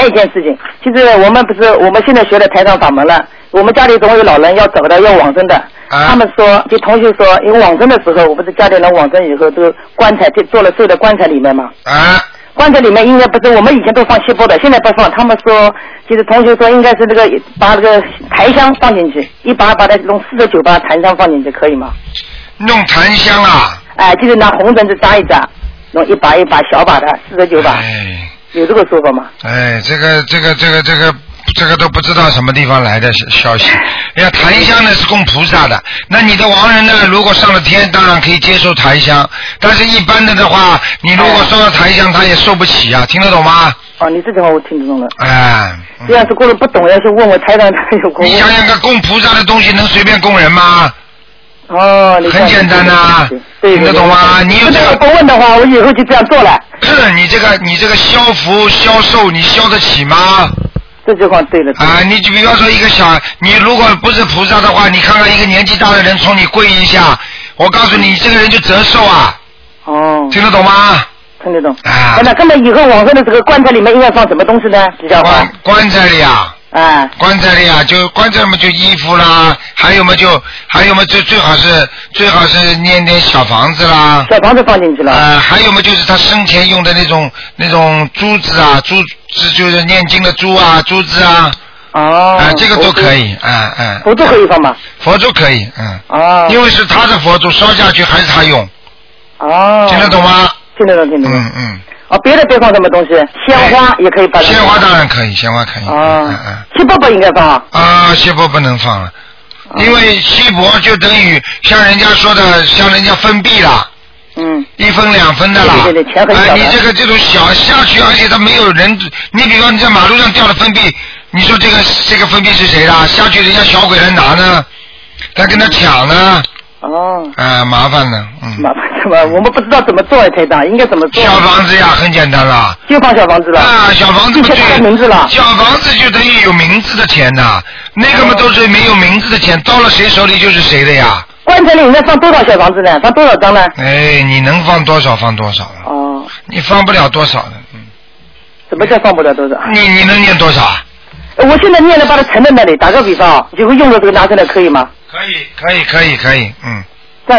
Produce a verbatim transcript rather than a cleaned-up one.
一件事情，其实我们不是我们现在学了台上法门了，我们家里总有老人要走的要往生的，啊、他们说就同学说，因为往生的时候，我不是家里人往生以后都棺材就做了收在棺材里面嘛。啊。棺材里面应该不是我们以前都放锡箔的，现在不放。他们说，其实同学说应该是这个把这个檀香放进去，一把把它弄四十九把檀香放进去，可以吗？ 弄檀香啊？ 哎，就是拿红绳子扎一扎，弄一把一把小把的四十九把。 哎。 有这个说法吗？ 哎，这个这个这个这个这个都不知道什么地方来的消息。哎呀，檀香呢是供菩萨的，那你的亡人呢，如果上了天，当然可以接受檀香，但是一般的的话，你如果烧了檀香，他也受不起啊，听得懂吗？ 哦，你这句话我听得懂了。 哎， 这样是过了不懂，要是问我台长他有功。 你想想看，供菩萨的东西能随便供人吗？ 哦，你很简单呐、啊， 听得懂吗？你有这个不问的话，我以后就这样做了。 你这个你这个消福消寿，你消得起吗？ 这句话对了。 啊，你就比方说一个小，你如果不是菩萨的话，你看看一个年纪大的人冲你跪一下，我告诉你，这个人就折寿啊。哦。听得懂吗？ 听得懂。啊。那那么以后往生的这个棺材里面应该放什么东西呢？比较好。 棺棺材里啊。 啊， 棺材里啊，就棺材嘛，就衣服啦，还有嘛就还有嘛就最好是最好是念点小房子啦， 小房子放进去了。 呃，还有嘛就是他生前用的那种那种珠子啊，珠子就是念经的珠啊，珠子啊。哦。啊、呃，这个都可以，啊嗯、呃。 佛珠可以放吗？ 佛珠可以，嗯。 哦。 因为是他的佛珠，烧下去还是他用。 哦。 听得懂吗？ 听得懂，听得懂。 嗯嗯。 哦，别的别放什么东西，鲜花也可以放。 鲜花当然可以，鲜花可以。哦。嗯嗯。 锡箔不应该放啊。 啊，锡箔不能放了，因为锡箔就等于像人家说的，像人家分币了。嗯。一分两分的啦。 对对对，钱很小的。 哎，你这个这种小下去，而且它没有人，你比方你在马路上掉了分币，你说这个这个分币是谁的？下去人家小鬼来拿呢，他跟他抢呢。哦。啊，麻烦呢，嗯。 麻烦是吧？我们不知道怎么做，台长应该怎么做？ 小房子呀，很简单了。 就放小房子了。 啊，小房子不对。 名字了。 小房子就等于有名字的钱呐，那个嘛都是没有名字的钱，到了谁手里就是谁的呀。 棺材里应该放多少小房子呢？放多少张呢？ 哎，你能放多少放多少了。哦。你放不了多少的，嗯。 什么叫放不了多少？ 你你能念多少啊？ 我现在念了，把它盛在那里。打个比方，以后用的这个拿出来可以吗？ 可以，可以，可以，可以，嗯。